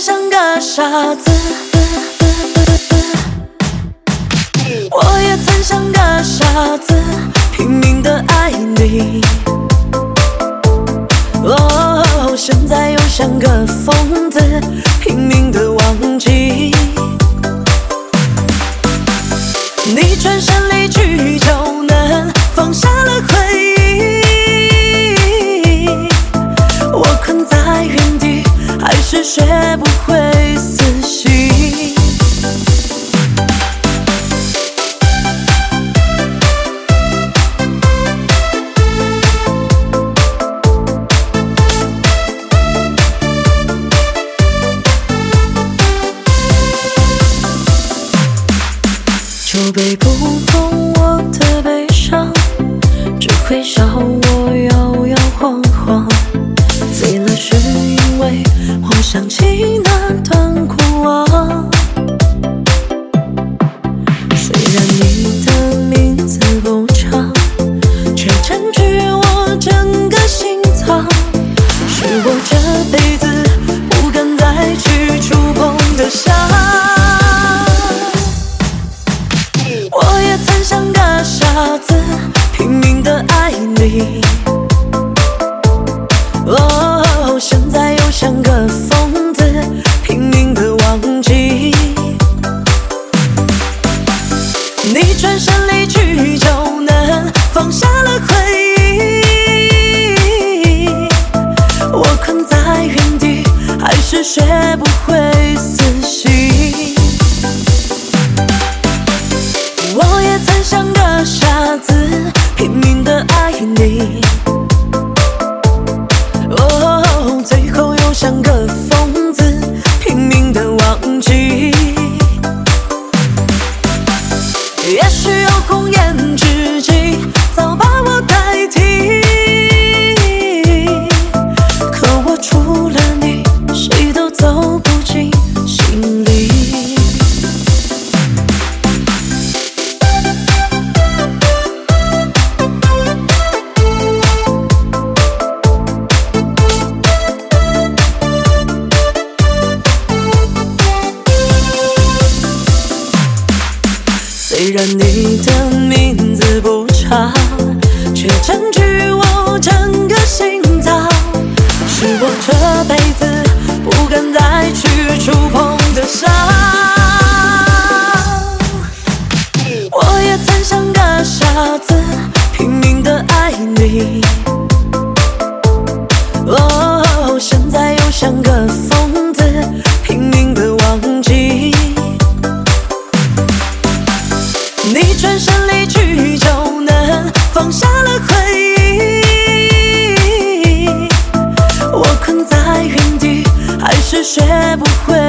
像个傻子，我也曾像个傻子，拼命的爱你。哦，现在又像个疯子，拼命的忘记。你转身离去，就能放下了回忆。我困在原地，还是学不会死心。酒杯不动我的悲伤，只会笑我摇摇晃晃。醉了是因为我想起那段过往。虽然你的名字不长，却占据我整个心脏，是我这辈子不敢再去触碰的伤。我也曾像个傻子，拼命的爱你。哦，现在又像个疯子，拼命的忘记。你转身离去，就能放下了回忆。我困在原地，还是学不会死心。我也曾像个傻子，拼命的爱你。哦，最后又像个疯子，拼命的忘记。也许有红颜知己早把我代替，可我除了你，谁都走不进心里。虽然你的名字不长，却占据我整个心脏，是我这辈子不敢再去触碰的伤。我也曾像个傻子，拼命的爱你。哦，现在又像个疯子，拼命的忘记。你转身离去，就能放下了回忆。我困在原地，还是学不会